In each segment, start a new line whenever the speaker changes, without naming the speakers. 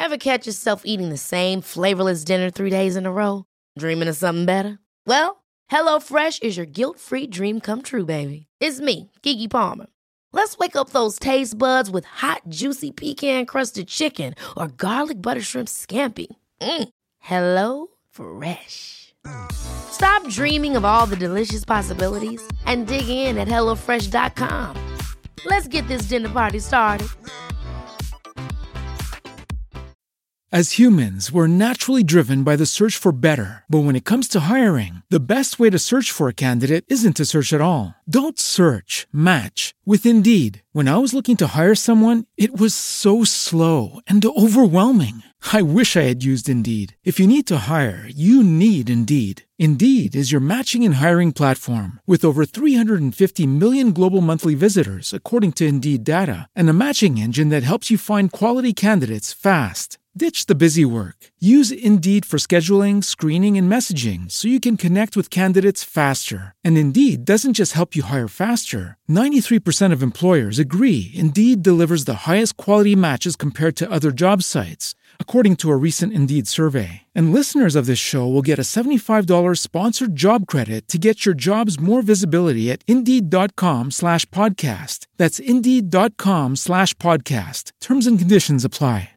Ever catch yourself eating the same flavorless dinner 3 days in a row? Dreaming of something better? Well, HelloFresh is your guilt-free dream come true, baby. It's me, Keke Palmer. Let's wake up those taste buds with hot, juicy pecan-crusted chicken or garlic butter shrimp scampi. Hello Fresh. Stop dreaming of all the delicious possibilities and dig in at HelloFresh.com. Let's get this dinner party started.
As humans, we're naturally driven by the search for better. But when it comes to hiring, the best way to search for a candidate isn't to search at all. Don't search, match with Indeed. When I was looking to hire someone, it was so slow and overwhelming. I wish I had used Indeed. If you need to hire, you need Indeed. Indeed is your matching and hiring platform with over 350 million global monthly visitors, according to Indeed data, and a matching engine that helps you find quality candidates fast. Ditch the busy work. Use Indeed for scheduling, screening, and messaging so you can connect with candidates faster. And Indeed doesn't just help you hire faster. 93% of employers agree Indeed delivers the highest quality matches compared to other job sites, according to a recent Indeed survey. And listeners of this show will get a $75 sponsored job credit to get your jobs more visibility at Indeed.com/podcast. That's Indeed.com/podcast. Terms and conditions apply.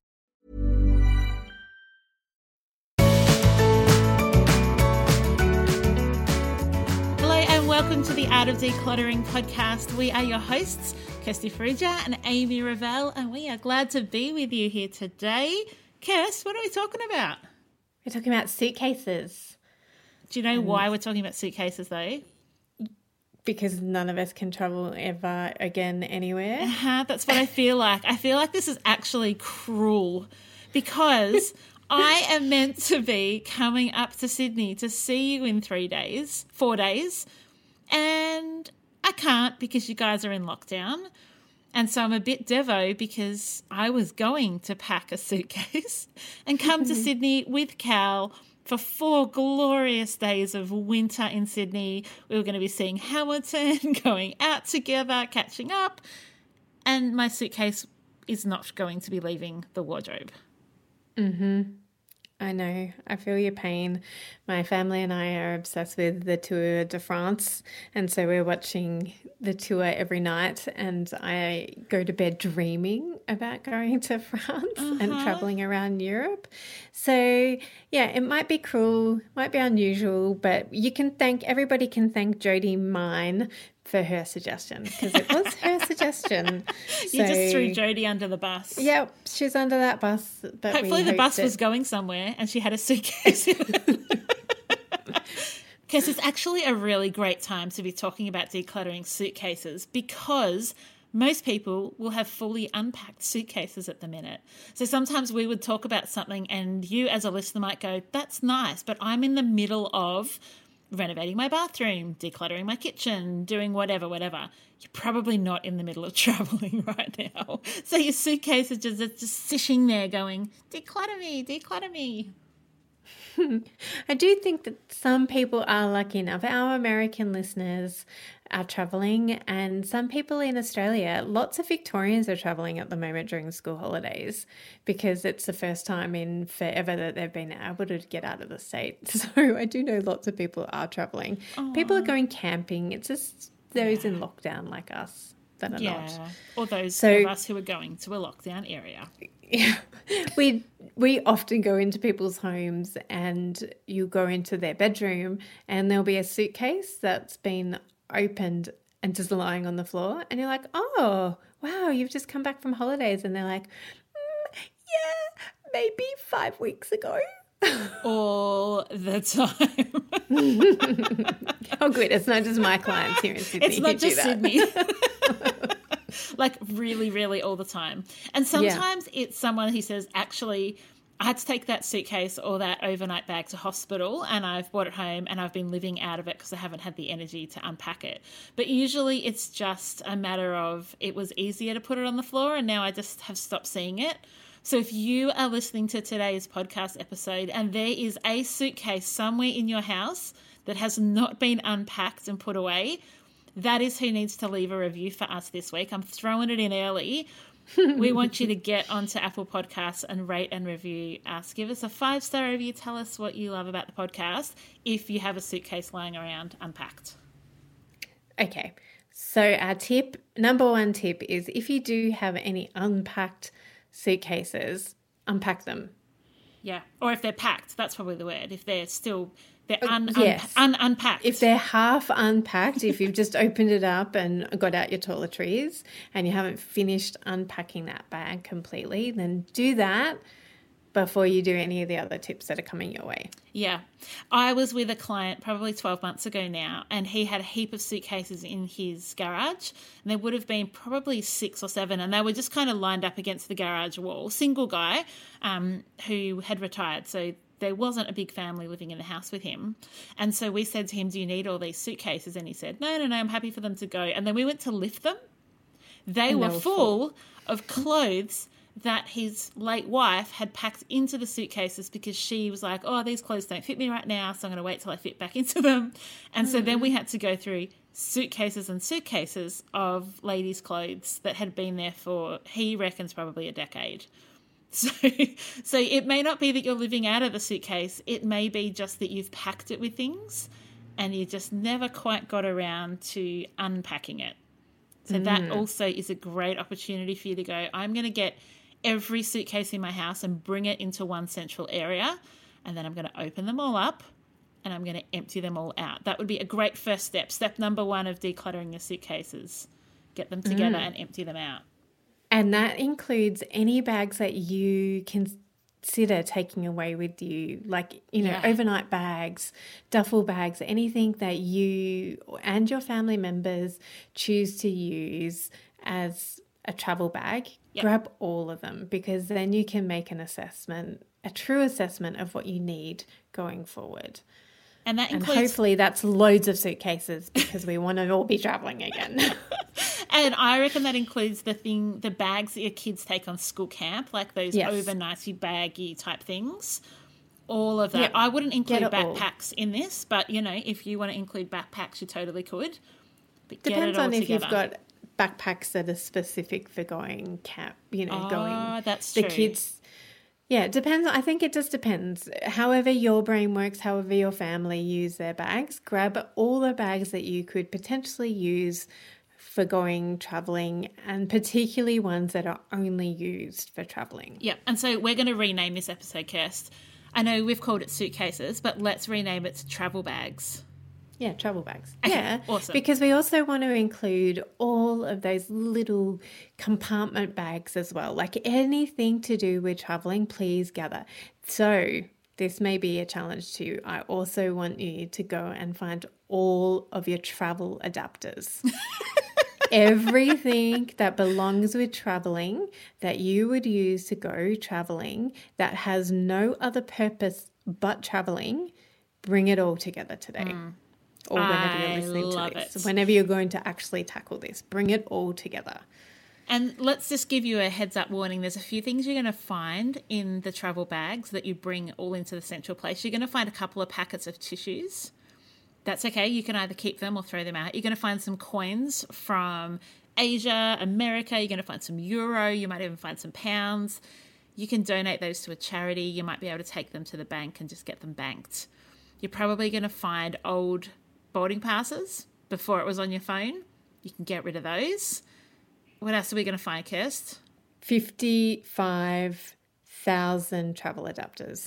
Welcome to the Art of Decluttering podcast. We are your hosts, Kirsty Farrugia and Amy Revell, and we are glad to be with you here today. Kirst, what are we talking about?
We're talking about suitcases.
Do you know why we're talking about suitcases, though?
Because none of us can travel ever again anywhere.
That's what I feel like. I feel like this is actually cruel because I am meant to be coming up to Sydney to see you in 4 days, and I can't because you guys are in lockdown. And so I'm a bit devo because I was going to pack a suitcase and come to Sydney with Cal for 4 glorious days of winter in Sydney. We were going to be seeing Hamilton, going out together, catching up, and my suitcase is not going to be leaving the wardrobe.
I know. I feel your pain. My family and I are obsessed with the Tour de France, and so we're watching the tour every night, and I go to bed dreaming about going to France and traveling around Europe. So, yeah, it might be cruel, might be unusual, but everybody can thank Jodie Mine for her suggestion, because it was her suggestion.
You just threw Jodie under the bus.
Yep, she's under that bus. But
hopefully the bus was going somewhere and she had a suitcase in it. Because it's actually a really great time to be talking about decluttering suitcases because most people will have fully unpacked suitcases at the minute. So sometimes we would talk about something and you as a listener might go, that's nice, but I'm in the middle of renovating my bathroom, decluttering my kitchen, doing whatever. You're probably not in the middle of traveling right now. So your suitcase is just sitting there going, declutter me.
I do think that some people are lucky enough. Our American listeners are travelling, and some people in Australia, lots of Victorians are travelling at the moment during school holidays because it's the first time in forever that they've been able to get out of the state. So I do know lots of people are travelling. People are going camping. It's just those in lockdown like us that are not.
Or those of us who are going to a lockdown area.
Yeah, we often go into people's homes and you go into their bedroom and there'll be a suitcase that's been opened and just lying on the floor, and you're like, oh, wow, you've just come back from holidays, and they're like, yeah, maybe 5 weeks ago.
All the time.
Oh, good. It's not just my clients here in Sydney.
It's not just Sydney. Like really, really all the time. And sometimes it's someone who says, actually, I had to take that suitcase or that overnight bag to hospital and I've brought it home and I've been living out of it because I haven't had the energy to unpack it. But usually it's just a matter of it was easier to put it on the floor and now I just have stopped seeing it. So if you are listening to today's podcast episode and there is a suitcase somewhere in your house that has not been unpacked and put away, that is who needs to leave a review for us this week. I'm throwing it in early We want you to get onto Apple Podcasts and rate and review us. Give us a 5-star review. Tell us what you love about the podcast if you have a suitcase lying around unpacked.
Okay, so our number one tip is if you do have any unpacked suitcases, unpack them.
Yeah, or if they're packed, that's probably the word. If they're still,
yes.
unpacked.
If they're half unpacked, if you've just opened it up and got out your toiletries and you haven't finished unpacking that bag completely, then do that before you do any of the other tips that are coming your way.
Yeah. I was with a client probably 12 months ago now, and he had a heap of suitcases in his garage, and there would have been probably 6 or 7, and they were just kind of lined up against the garage wall. Single guy who had retired, so there wasn't a big family living in the house with him. And so we said to him, do you need all these suitcases? And he said, no, I'm happy for them to go. And then we went to lift them. They were full of clothes that his late wife had packed into the suitcases because she was like, oh, these clothes don't fit me right now, so I'm going to wait till I fit back into them. And so then we had to go through suitcases and suitcases of ladies' clothes that had been there for, he reckons, probably a decade. So it may not be that you're living out of the suitcase. It may be just that you've packed it with things and you just never quite got around to unpacking it. So that also is a great opportunity for you to go, I'm going to get every suitcase in my house and bring it into one central area, and then I'm going to open them all up and I'm going to empty them all out. That would be a great first step. Step number 1 of decluttering your suitcases. Get them together and empty them out.
And that includes any bags that you consider taking away with you, like, overnight bags, duffel bags, anything that you and your family members choose to use as a travel bag. Yep. Grab all of them, because then you can make an assessment, a true assessment of what you need going forward.
And that includes...
And hopefully that's loads of suitcases, because we want to all be traveling again.
And I reckon that includes the bags that your kids take on school camp, like those overnighty baggy type things. All of that. Yep. I wouldn't include backpacks in this, but, if you want to include backpacks, you totally could. But
depends on if you've got backpacks that are specific for going camp, going
that's
the
true.
Kids. Yeah, it depends. I think it just depends. However your brain works, however your family use their bags, grab all the bags that you could potentially use for going traveling, and particularly ones that are only used for traveling.
Yeah, and so we're going to rename this episode, Kirst. I know we've called it suitcases, but let's rename it to travel bags.
Yeah, travel bags.
Okay,
yeah,
awesome.
Because we also want to include all of those little compartment bags as well. Like anything to do with traveling, please gather. So this may be a challenge to you. I also want you to go and find all of your travel adapters. Everything that belongs with traveling that you would use to go traveling that has no other purpose but traveling, bring it all together today. Or whenever you're listening to this. Whenever you're going to actually tackle this, bring it all together.
And let's just give you a heads up warning. There's a few things you're going to find in the travel bags that you bring all into the central place. You're going to find a couple of packets of tissues. That's okay. You can either keep them or throw them out. You're going to find some coins from Asia, America. You're going to find some euro. You might even find some pounds. You can donate those to a charity. You might be able to take them to the bank and just get them banked. You're probably going to find old boarding passes before it was on your phone. You can get rid of those. What else are we going to find, Kirst?
55,000 travel adapters.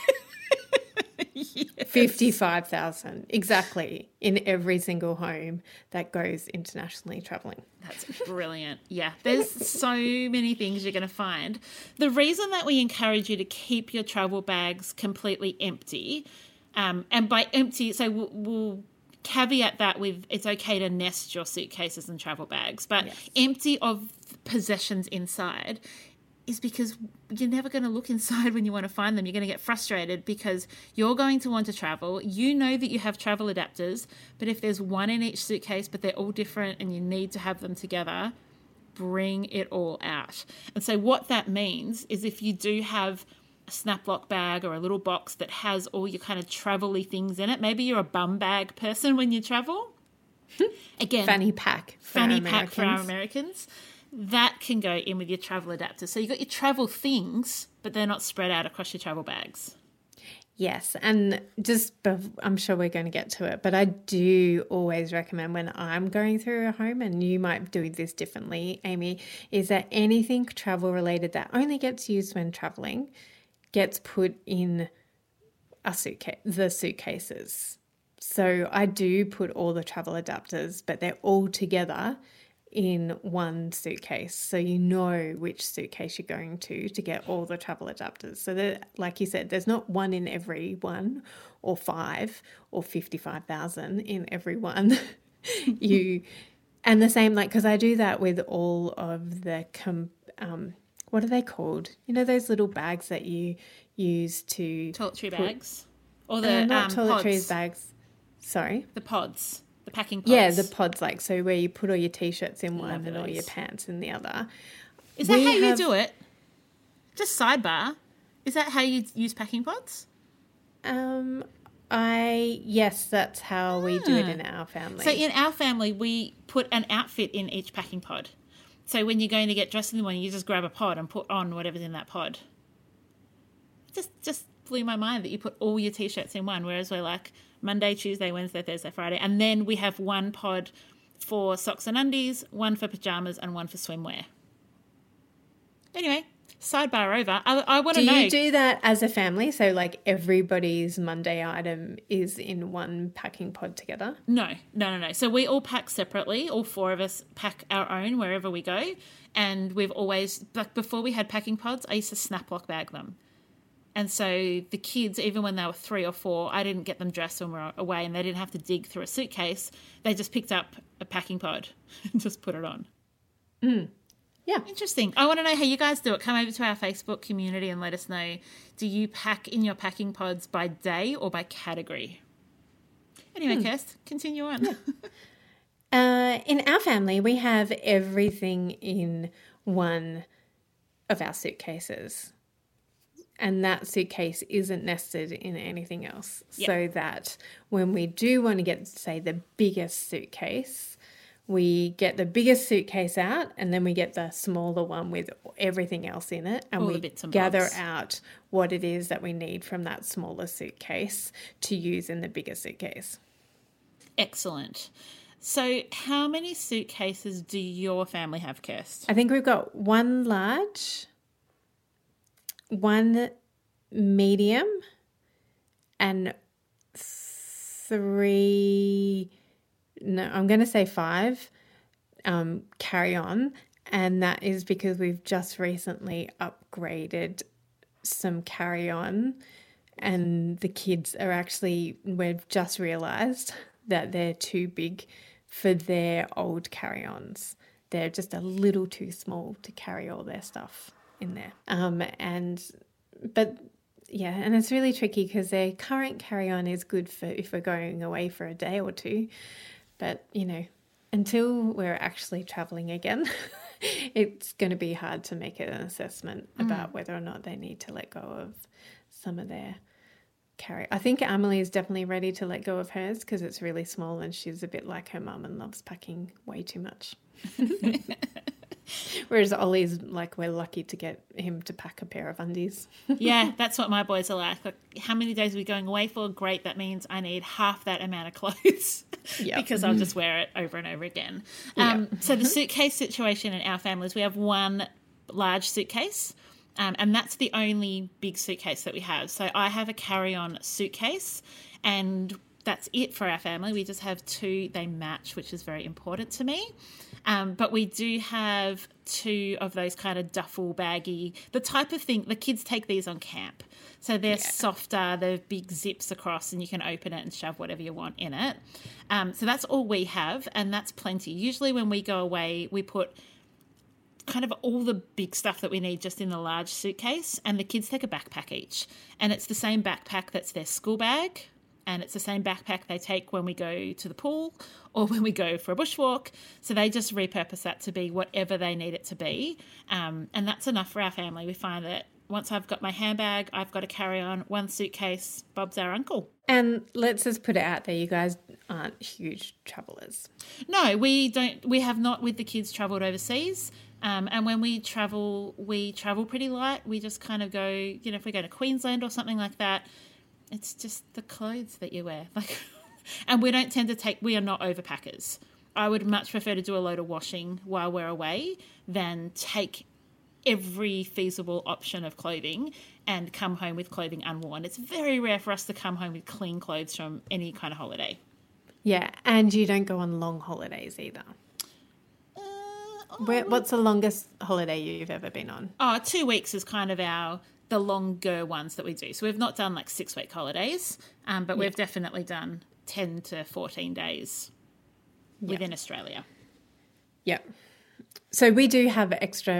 Yes. 55,000, exactly, in every single home that goes internationally traveling.
That's brilliant. Yeah, there's so many things you're going to find. The reason that we encourage you to keep your travel bags completely empty, and by empty, so we'll caveat that with it's okay to nest your suitcases and travel bags, but empty of possessions inside is because you're never going to look inside when you want to find them. You're going to get frustrated because you're going to want to travel. You know that you have travel adapters, but if there's one in each suitcase, but they're all different and you need to have them together, bring it all out. And so what that means is if you do have a snap-lock bag or a little box that has all your kind of travel-y things in it, maybe you're a bum bag person when you travel. Again,
fanny pack for our Americans.
that can go in with your travel adapters. So you've got your travel things, but they're not spread out across your travel bags.
Yes, and I'm sure we're going to get to it, but I do always recommend when I'm going through a home, and you might do this differently, Amy, is that anything travel related that only gets used when traveling gets put in the suitcases. So I do put all the travel adapters, but they're all together in one suitcase, so you know which suitcase you're going to get all the travel adapters. So that, like you said, there's not one in every one, or 5 or 55,000 in every one. And the same, like, because I do that with all of the what are they called? You know, those little bags that you use to
toiletry bags, or the
not toiletries
pods.
Bags. Sorry,
the pods. The packing pods.
Yeah, the pods, like, so where you put all your T-shirts in one and all your pants in the other.
Is that how you do it? Just sidebar. Is that how you use packing pods?
Yes, that's how we do it in our family.
So in our family, we put an outfit in each packing pod. So when you're going to get dressed in the morning, you just grab a pod and put on whatever's in that pod. Just blew my mind that you put all your T-shirts in one, whereas we're like Monday, Tuesday, Wednesday, Thursday, Friday. And then we have one pod for socks and undies, one for pajamas, and one for swimwear. Anyway, sidebar over. I want to know.
Do you do that as a family? So, like, everybody's Monday item is in one packing pod together?
No. So we all pack separately. All 4 of us pack our own wherever we go. And we've always, like, before we had packing pods, I used to snap-lock bag them. And so the kids, even when they were 3 or 4, I didn't get them dressed when we were away, and they didn't have to dig through a suitcase. They just picked up a packing pod and just put it on.
Yeah.
Interesting. I want to know how you guys do it. Come over to our Facebook community and let us know. Do you pack in your packing pods by day or by category? Anyway, Kirst, continue on.
Yeah. In our family, we have everything in one of our suitcases. And that suitcase isn't nested in anything else. Yep. So that when we do want to get, say, the biggest suitcase, we get the biggest suitcase out, and then we get the smaller one with everything else in it, and we gather out what it is that we need from that smaller suitcase to use in the bigger suitcase.
Excellent. So how many suitcases do your family have, Kirst?
I think we've got one large, one medium, and 3, no, I'm going to say 5 carry-on, and that is because we've just recently upgraded some carry-on, and the kids are actually, we've just realised that they're too big for their old carry-ons. They're just a little too small to carry all their stuff in there. But it's really tricky because their current carry-on is good for if we're going away for a day or 2. But, you know, until we're actually traveling again, it's going to be hard to make an assessment about whether or not they need to let go of some of their carry. I think Emily is definitely ready to let go of hers because it's really small and she's a bit like her mum and loves packing way too much. Whereas Ollie's like, we're lucky to get him to pack a pair of undies.
Yeah, that's what my boys are like. How many days are we going away for? Great, that means I need half that amount of clothes because I'll just wear it over and over again. So the suitcase situation in our family is we have one large suitcase, and that's the only big suitcase that we have. So I have a carry-on suitcase, and that's it for our family. We just have 2. They match, which is very important to me. But we do have 2 of those kind of duffel baggy, the type of thing, the kids take these on camp. So they're softer, they're big zips across, and you can open it and shove whatever you want in it. So that's all we have, and that's plenty. Usually when we go away, we put kind of all the big stuff that we need just in the large suitcase, and the kids take a backpack each. And it's the same backpack that's their school bag, and it's the same backpack they take when we go to the pool or when we go for a bushwalk. So they just repurpose that to be whatever they need it to be. And that's enough for our family. We find that once I've got my handbag, I've got to carry on one suitcase. Bob's our uncle.
And let's just put it out there, you guys aren't huge travellers.
No, we don't. We have not with the kids travelled overseas. And when we travel pretty light. We just kind of go, if we go to Queensland or something like that, it's just the clothes that you wear. And we don't tend to we are not overpackers. I would much prefer to do a load of washing while we're away than take every feasible option of clothing and come home with clothing unworn. It's very rare for us to come home with clean clothes from any kind of holiday.
Yeah, and you don't go on long holidays either. What's the longest holiday you've ever been on?
2 weeks is kind of the longer ones that we do. So we've not done 6-week holidays, but we've definitely done 10 to 14 days within Australia.
Yep. So we do have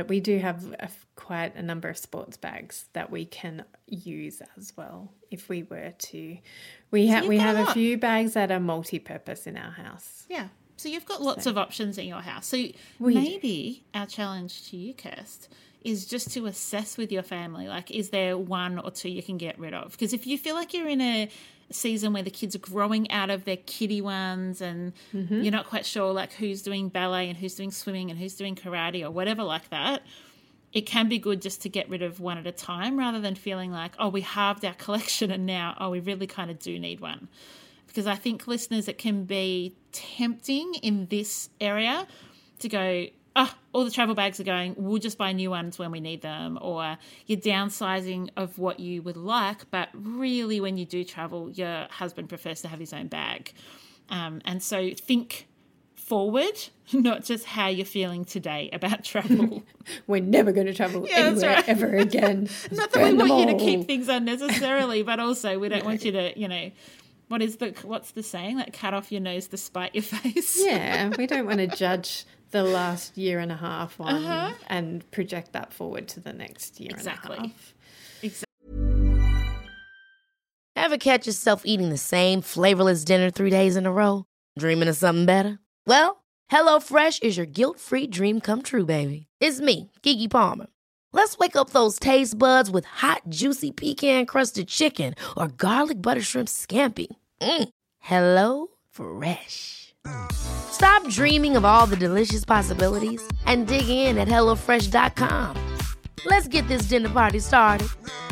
quite a number of sports bags that we can use as well if we were to. We have a few bags that are multi-purpose in our house.
Yeah. So you've got lots of options in your house. So maybe our challenge to you, Kirst, is just to assess with your family, is there 1 or 2 you can get rid of? Because if you feel like you're in a season where the kids are growing out of their kiddie ones and you're not quite sure who's doing ballet and who's doing swimming and who's doing karate or whatever like that, it can be good just to get rid of 1 at a time rather than feeling we halved our collection and now, we really kind of do need one. Because I think, listeners, it can be tempting in this area to go, all the travel bags are going, we'll just buy new ones when we need them, or you're downsizing of what you would like, but really when you do travel, your husband prefers to have his own bag. And so think forward, not just how you're feeling today about travel.
We're never going to travel anywhere ever again.
Not that we want you to keep things unnecessarily, but also we don't want you to, what's the saying? Cut off your nose to spite your face.
Yeah, we don't want to judge the last year and a half on and project that forward to the next year and a half.
Exactly. Ever catch yourself eating the same flavorless dinner 3 days in a row? Dreaming of something better? Well, HelloFresh is your guilt-free dream come true, baby. It's me, Keke Palmer. Let's wake up those taste buds with hot, juicy pecan-crusted chicken or garlic butter shrimp scampi. Hello Fresh. Stop dreaming of all the delicious possibilities and dig in at HelloFresh.com. Let's get this dinner party started.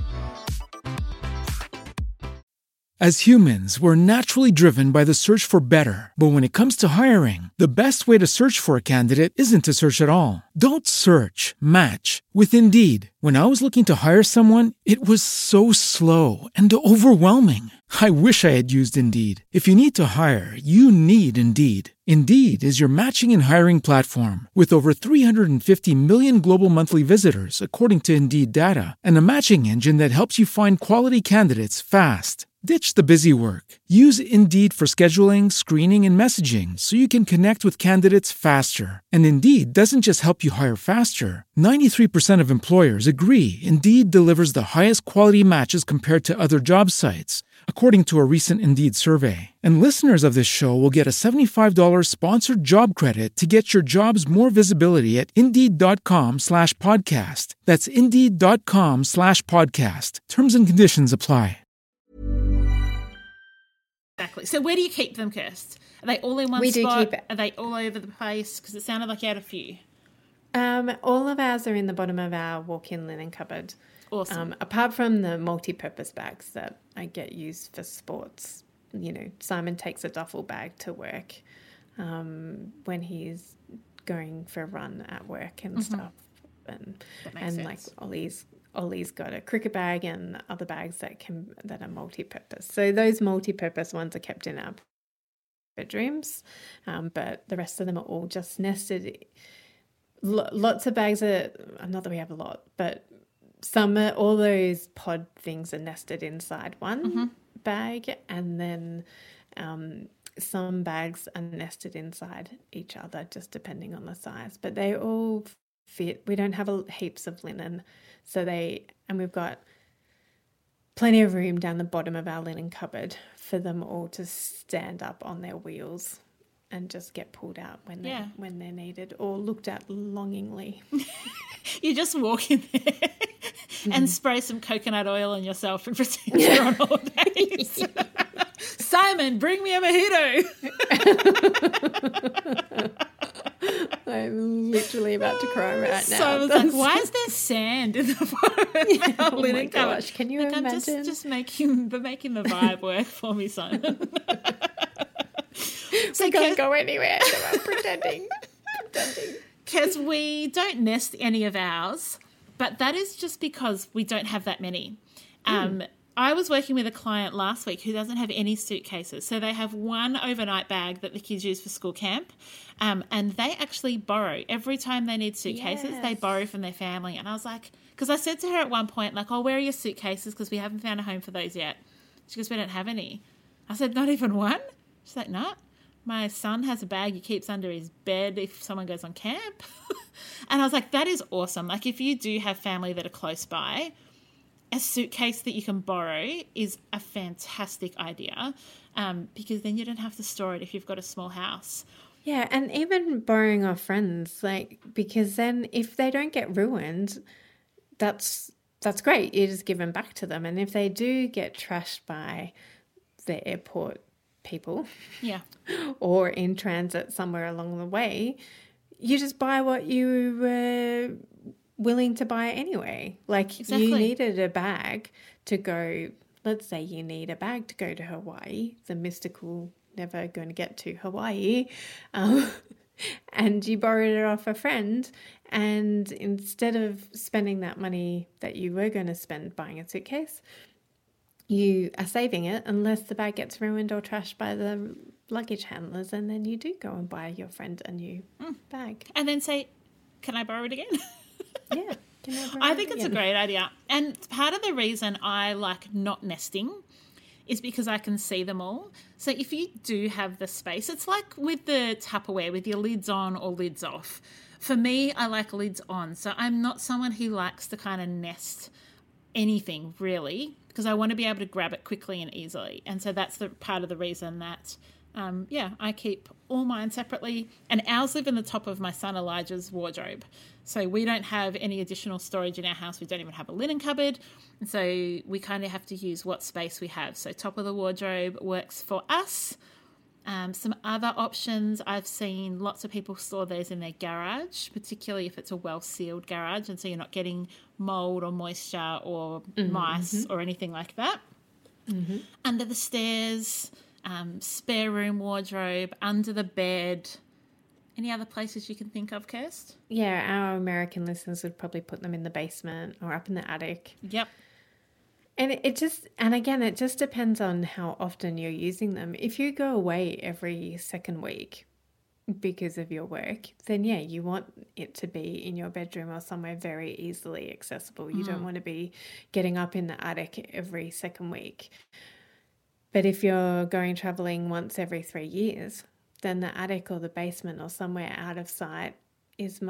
As humans, we're naturally driven by the search for better. But when it comes to hiring, the best way to search for a candidate isn't to search at all. Don't search, match with Indeed. When I was looking to hire someone, it was so slow and overwhelming. I wish I had used Indeed. If you need to hire, you need Indeed. Indeed is your matching and hiring platform with over 350 million global monthly visitors, according to Indeed data, and a matching engine that helps you find quality candidates fast. Ditch the busy work. Use Indeed for scheduling, screening, and messaging so you can connect with candidates faster. And Indeed doesn't just help you hire faster. 93% of employers agree Indeed delivers the highest quality matches compared to other job sites, according to a recent Indeed survey. And listeners of this show will get a $75 sponsored job credit to get your jobs more visibility at Indeed.com/podcast. That's Indeed.com/podcast. Terms and conditions apply.
Exactly. So where do you keep them, Kirst? Are they all in one spot? Are they all over the place? Because it sounded like you had a few.
All of ours are in the bottom of our walk-in linen cupboard.
Awesome.
Apart from the multi-purpose bags that I get used for sports. Simon takes a duffel bag to work when he's going for a run at work and stuff. And sense. Ollie's got a cricket bag and other bags that are multi-purpose. So those multi-purpose ones are kept in our bedrooms, but the rest of them are all just nested. Lots of bags are, not that we have a lot, but all those pod things are nested inside one bag, and then some bags are nested inside each other, just depending on the size. But they all fit. We don't have heaps of linen, and we've got plenty of room down the bottom of our linen cupboard for them all to stand up on their wheels and just get pulled out when they're needed or looked at longingly.
You just walk in there and spray some coconut oil on yourself and pretend you're on holidays. Simon, bring me a mojito.
I'm literally about to cry right now.
So I was like, why is there sand in the
oh my
linen cupboard?
gosh, can you
like,
imagine?
I'm just making the vibe work for me, Simon.
So I can't go anywhere, so I'm pretending.
Because we don't nest any of ours, but that is just because we don't have that many. I was working with a client last week who doesn't have any suitcases. So they have one overnight bag that the kids use for school camp, and they actually borrow. Every time they need suitcases, they borrow from their family. And I was like, because I said to her at one point, like, oh, where are your suitcases? Because we haven't found a home for those yet. She goes, we don't have any. I said, not even one? She's like, no. My son has a bag he keeps under his bed if someone goes on camp. And I was like, that is awesome. Like, if you do have family that are close by, a suitcase that you can borrow is a fantastic idea, because then you don't have to store it if you've got a small house.
Yeah, and even borrowing off friends, like, because then if they don't get ruined, that's great. You just give them back to them. And if they do get trashed by the airport people, or in transit somewhere along the way, you just buy what you were willing to buy anyway. Like, you needed a bag to go, let's say you need a bag to go to Hawaii, the mystical, never going to get to Hawaii, and you borrowed it off a friend, and instead of spending that money that you were going to spend buying a suitcase, you are saving it unless the bag gets ruined or trashed by the luggage handlers, and then you do go and buy your friend a new bag.
And then say, can I borrow it again?
Yeah.
I think it's a great idea. And part of the reason I like not nesting is because I can see them all. So if you do have the space, it's like with the Tupperware, with your lids on or lids off. For me, I like lids on. So I'm not someone who likes to kind of nest anything really, because I want to be able to grab it quickly and easily. And so that's the part of the reason that, I keep all mine separately. And ours live in the top of my son Elijah's wardrobe. So we don't have any additional storage in our house. We don't even have a linen cupboard. And so we kind of have to use what space we have. So top of the wardrobe works for us. Some other options, I've seen lots of people store theirs in their garage, particularly if it's a well-sealed garage, and so you're not getting mold or moisture or mice or anything like that. Under the stairs, spare room wardrobe, under the bed. Any other places you can think of, Kirst?
Yeah, our American listeners would probably put them in the basement or up in the attic.
Yep.
And it just depends on how often you're using them. If you go away every second week because of your work, then yeah, you want it to be in your bedroom or somewhere very easily accessible. You don't want to be getting up in the attic every second week. But if you're going traveling once every 3 years, then the attic or the basement or somewhere out of sight is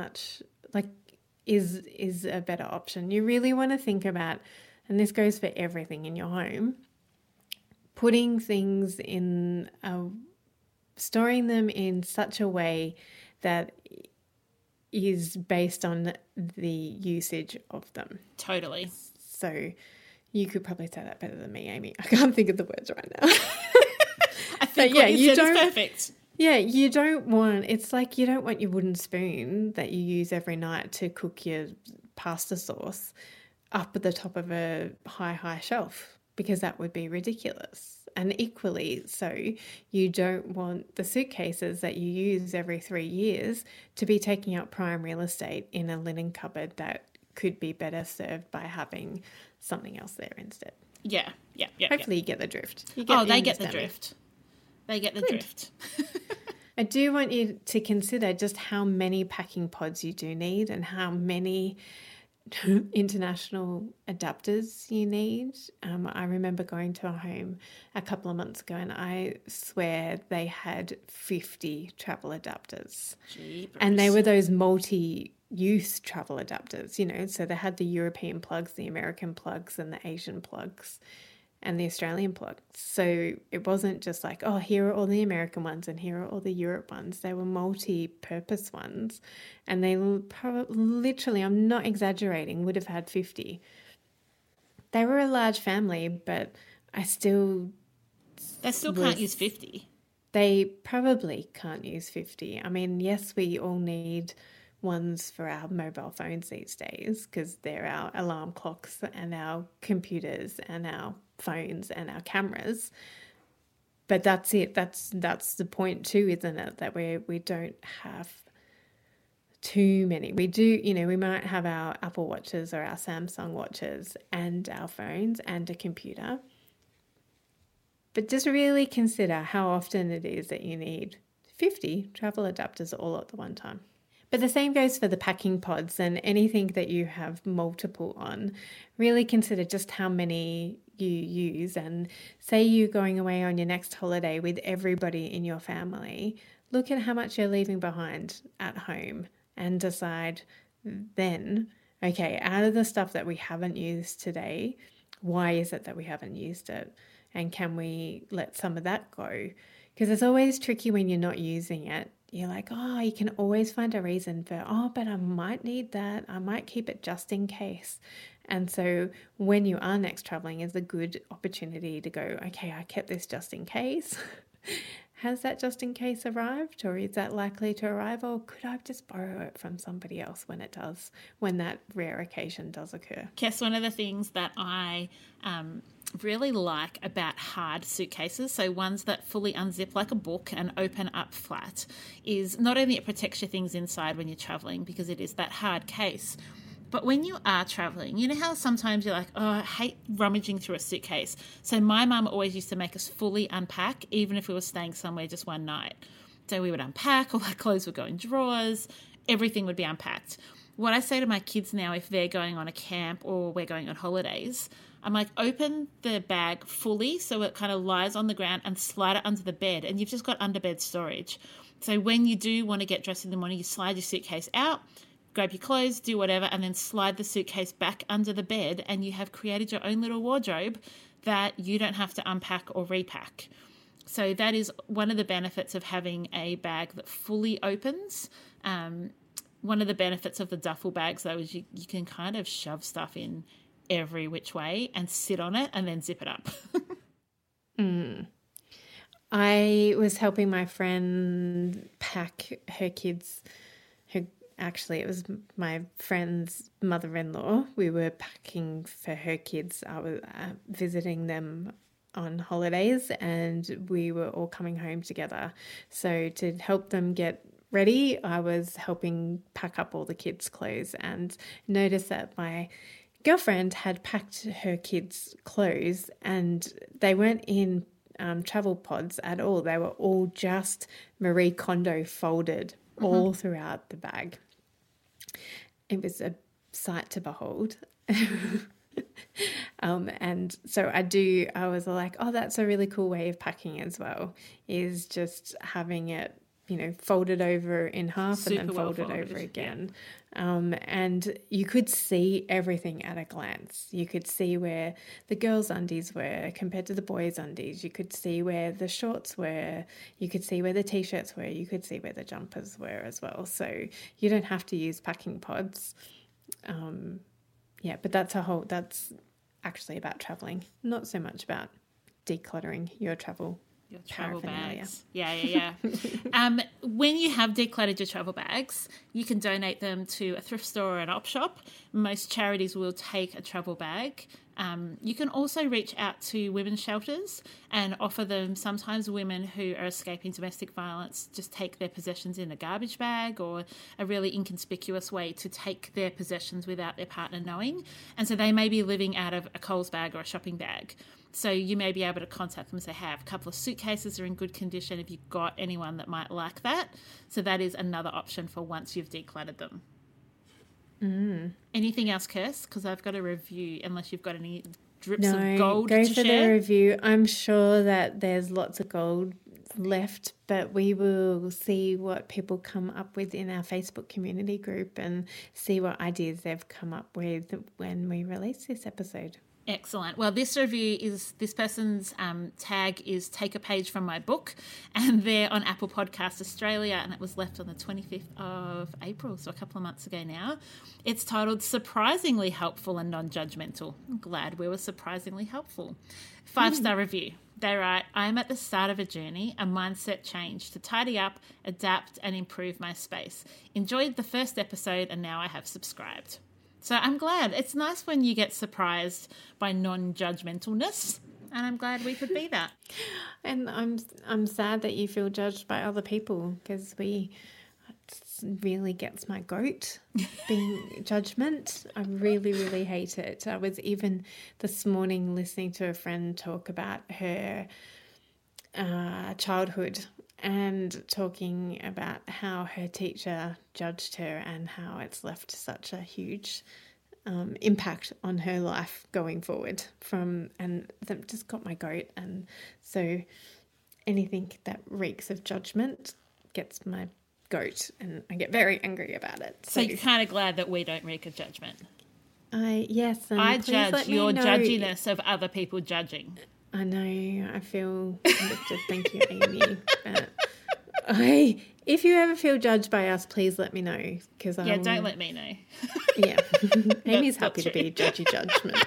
is a better option. You really want to think about, and this goes for everything in your home, putting things in, storing them in such a way that is based on the usage of them.
Totally.
So you could probably say that better than me, Amy. I can't think of the words right now.
I think what you said is perfect.
Yeah, you don't want your wooden spoon that you use every night to cook your pasta sauce up at the top of a high shelf, because that would be ridiculous. And equally so, you don't want the suitcases that you use every 3 years to be taking up prime real estate in a linen cupboard that could be better served by having something else there instead.
Yeah.
Hopefully you get the drift.
They get the drift. They get the drift.
I do want you to consider just how many packing pods you do need and how many international adapters you need. I remember going to a home a couple of months ago and I swear they had 50 travel adapters. Jeepers. And they were those multi-use travel adapters, so they had the European plugs, the American plugs and the Asian plugs and the Australian plugs. So it wasn't just like, oh, here are all the American ones and here are all the Europe ones. They were multi-purpose ones. And they literally, I'm not exaggerating, would have had 50. They were a large family, but They still can't use 50. they probably can't use 50. I mean, yes, we all need ones for our mobile phones these days because they're our alarm clocks and our computers and our phones and our cameras. But that's it. That's the point too, isn't it? That we don't have too many. We do, we might have our Apple Watches or our Samsung watches and our phones and a computer. But just really consider how often it is that you need 50 travel adapters all at the one time. But the same goes for the packing pods and anything that you have multiple on. Really consider just how many you use, and say you're going away on your next holiday with everybody in your family. Look at how much you're leaving behind at home and decide then, okay, out of the stuff that we haven't used today, why is it that we haven't used it? And can we let some of that go? Because it's always tricky when you're not using it. You're like, oh, you can always find a reason for, but I might need that. I might keep it just in case. And so when you are next traveling is a good opportunity to go, okay, I kept this just in case. Has that just in case arrived, or is that likely to arrive? Or could I just borrow it from somebody else when it does, when that rare occasion does occur?
Guess one of the things that I really like about hard suitcases, so ones that fully unzip like a book and open up flat, is not only it protects your things inside when you're traveling because it is that hard case, but when you are traveling, you know how sometimes you're like, oh, I hate rummaging through a suitcase. So my mum always used to make us fully unpack, even if we were staying somewhere just one night. So we would unpack, all our clothes would go in drawers, everything would be unpacked. What I say to my kids now, if they're going on a camp or we're going on holidays, I'm like, open the bag fully so it kind of lies on the ground and slide it under the bed, and you've just got underbed storage. So when you do want to get dressed in the morning, you slide your suitcase out, grab your clothes, do whatever, and then slide the suitcase back under the bed, and you have created your own little wardrobe that you don't have to unpack or repack. So that is one of the benefits of having a bag that fully opens. One of the benefits of the duffel bags, though, is you can kind of shove stuff in every which way and sit on it and then zip it up.
I was helping my friend pack her kids. Actually, it was my friend's mother-in-law. We were packing for her kids. I was visiting them on holidays and we were all coming home together. So to help them get ready, I was helping pack up all the kids' clothes, and noticed that my girlfriend had packed her kids' clothes and they weren't in travel pods at all. They were all just Marie Kondo folded all throughout the bag. It was a sight to behold. And so I was like, oh, that's a really cool way of packing as well, is just having it, folded over in half and then folded over again. Yeah. And you could see everything at a glance. You could see where the girls' undies were compared to the boys' undies. You could see where the shorts were. You could see where the T-shirts were. You could see where the jumpers were as well. So you don't have to use packing pods. But that's actually about traveling, not so much about decluttering your travel
bags. Yeah. When you have decluttered your travel bags, you can donate them to a thrift store or an op shop. Most charities will take a travel bag. You can also reach out to women's shelters and offer them. Sometimes women who are escaping domestic violence just take their possessions in a garbage bag, or a really inconspicuous way to take their possessions without their partner knowing. And so they may be living out of a Coles bag or a shopping bag. So you may be able to contact them and say, hey, I have a couple of suitcases are in good condition. Have you got anyone that might like that? So that is another option for once you've decluttered them. Anything else, Kirst? Because I've got a review, unless you've got any drips of gold to share.
Go for the review. I'm sure that there's lots of gold left, but we will see what people come up with in our Facebook community group and see what ideas they've come up with when we release this episode.
Excellent. Well, this person's tag is Take a Page from My Book, and they're on Apple Podcasts Australia, and it was left on the 25th of April, so a couple of months ago now. It's titled Surprisingly Helpful and Non-Judgmental. I'm glad we were surprisingly helpful. 5-star review. They write, I am at the start of a journey, a mindset change to tidy up, adapt and improve my space. Enjoyed the first episode and now I have subscribed. So I'm glad. It's nice when you get surprised by non-judgmentalness, and I'm glad we could be that.
And I'm sad that you feel judged by other people, because it really gets my goat, being judgment. I really, really hate it. I was even this morning listening to a friend talk about her childhood, and talking about how her teacher judged her and how it's left such a huge impact on her life going forward and that just got my goat. And so anything that reeks of judgment gets my goat, and I get very angry about it.
So you're kind of glad that we don't reek of judgment.
Yes.
I judge your judginess of other people judging.
I know, I feel convicted. Thank you, Amy. But if you ever feel judged by us, please let me know.
Don't let me know.
Yeah, Amy's happy to be judgy judgment.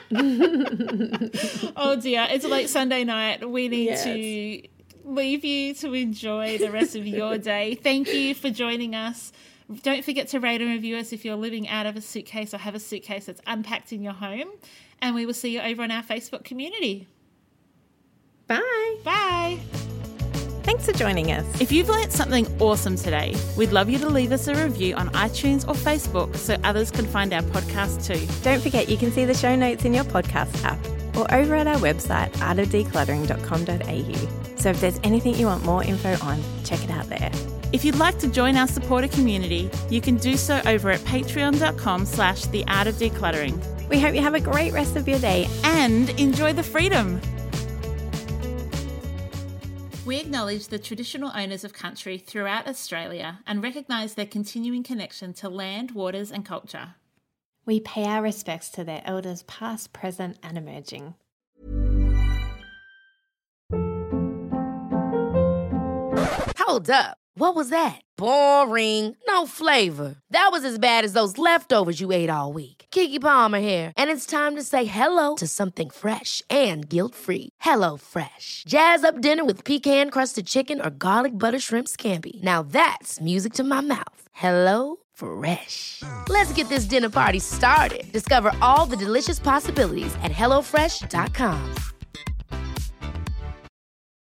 Oh dear, it's late Sunday night. We need to leave you to enjoy the rest of your day. Thank you for joining us. Don't forget to rate and review us if you're living out of a suitcase or have a suitcase that's unpacked in your home. And we will see you over on our Facebook community.
Bye.
Bye.
Thanks for joining us.
If you've learnt something awesome today, we'd love you to leave us a review on iTunes or Facebook so others can find our podcast too.
Don't forget you can see the show notes in your podcast app or over at our website artofdecluttering.com.au. So if there's anything you want more info on, check it out there.
If you'd like to join our supporter community, you can do so over at patreon.com/theartofdecluttering.
We hope you have a great rest of your day
and enjoy the freedom. We acknowledge the traditional owners of country throughout Australia and recognise their continuing connection to land, waters and culture.
We pay our respects to their elders past, present and emerging.
Hold up. What was that? Boring. No flavor. That was as bad as those leftovers you ate all week. Keke Palmer here, and it's time to say hello to something fresh and guilt-free. Hello Fresh. Jazz up dinner with pecan-crusted chicken or garlic butter shrimp scampi. Now that's music to my mouth. Hello Fresh. Let's get this dinner party started. Discover all the delicious possibilities at HelloFresh.com.